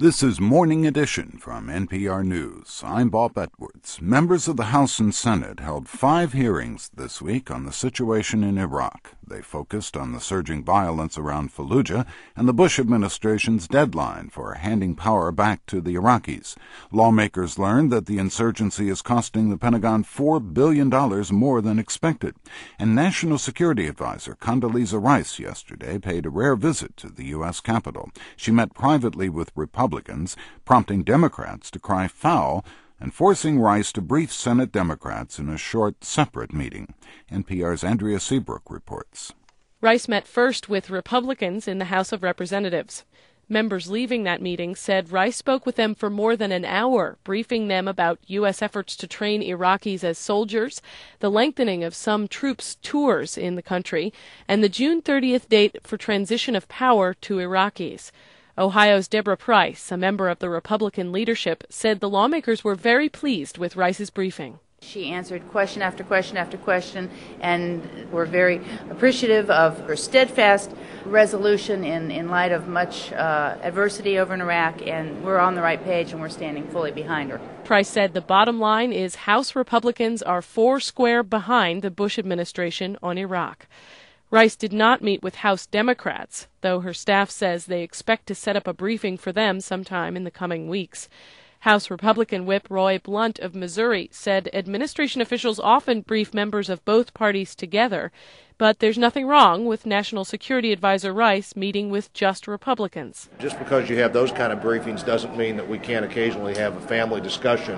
This is Morning Edition from NPR News. I'm Bob Edwards. Members of the House and Senate held 5 hearings this week on the situation in Iraq. They focused on the surging violence around Fallujah and the Bush administration's deadline for handing power back to the Iraqis. Lawmakers learned that the insurgency is costing the Pentagon $4 billion more than expected. And National Security Advisor Condoleezza Rice yesterday paid a rare visit to the U.S. Capitol. She met privately with Republicans, prompting Democrats to cry foul and forcing Rice to brief Senate Democrats in a short, separate meeting. NPR's Andrea Seabrook reports. Rice met first with Republicans in the House of Representatives. Members leaving that meeting said Rice spoke with them for more than an hour, briefing them about U.S. efforts to train Iraqis as soldiers, the lengthening of some troops' tours in the country, and the June 30th date for transition of power to Iraqis. Ohio's Deborah Price, a member of the Republican leadership, said the lawmakers were very pleased with Rice's briefing. She answered question after question after question, and we're very appreciative of her steadfast resolution in light of much adversity over in Iraq, and we're on the right page and we're standing fully behind her. Price said the bottom line is House Republicans are foursquare behind the Bush administration on Iraq. Rice did not meet with House Democrats, though her staff says they expect to set up a briefing for them sometime in the coming weeks. House Republican Whip Roy Blunt of Missouri said administration officials often brief members of both parties together, but there's nothing wrong with National Security Advisor Rice meeting with just Republicans. Just because you have those kind of briefings doesn't mean that we can't occasionally have a family discussion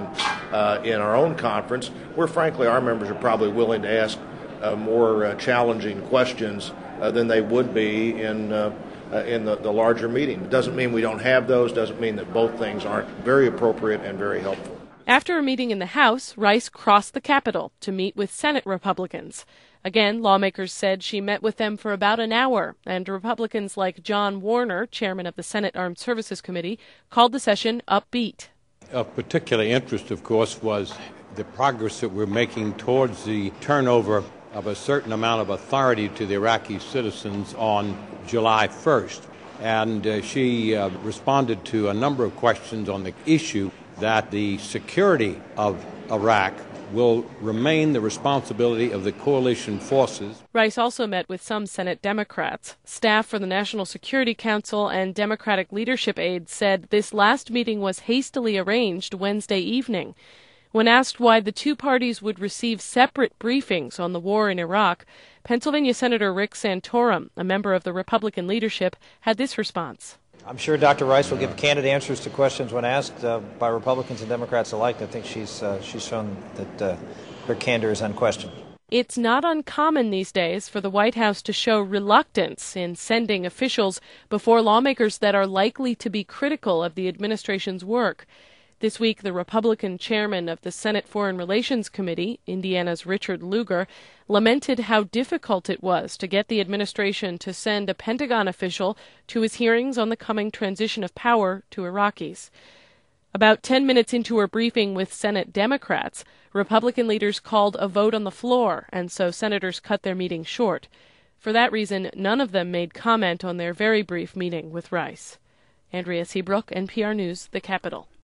in our own conference, where frankly our members are probably willing to ask more challenging questions than they would be in the larger meeting. It doesn't mean we don't have those, doesn't mean that both things aren't very appropriate and very helpful. After a meeting in the House, Rice crossed the Capitol to meet with Senate Republicans. Again, lawmakers said she met with them for about an hour, and Republicans like John Warner, chairman of the Senate Armed Services Committee, called the session upbeat. Of particular interest, of course, was the progress that we're making towards the turnover of a certain amount of authority to the Iraqi citizens on July 1st. And she responded to a number of questions on the issue that the security of Iraq will remain the responsibility of the coalition forces. Rice also met with some Senate Democrats. Staff for the National Security Council and Democratic leadership aides said this last meeting was hastily arranged Wednesday evening. When asked why the two parties would receive separate briefings on the war in Iraq, Pennsylvania Senator Rick Santorum, a member of the Republican leadership, had this response. I'm sure Dr. Rice will give candid answers to questions when asked by Republicans and Democrats alike. I think she's shown that her candor is unquestioned. It's not uncommon these days for the White House to show reluctance in sending officials before lawmakers that are likely to be critical of the administration's work. This week, the Republican chairman of the Senate Foreign Relations Committee, Indiana's Richard Lugar, lamented how difficult it was to get the administration to send a Pentagon official to his hearings on the coming transition of power to Iraqis. About 10 minutes into her briefing with Senate Democrats, Republican leaders called a vote on the floor, and so senators cut their meeting short. For that reason, none of them made comment on their very brief meeting with Rice. Andrea Seabrook, NPR News, the Capitol.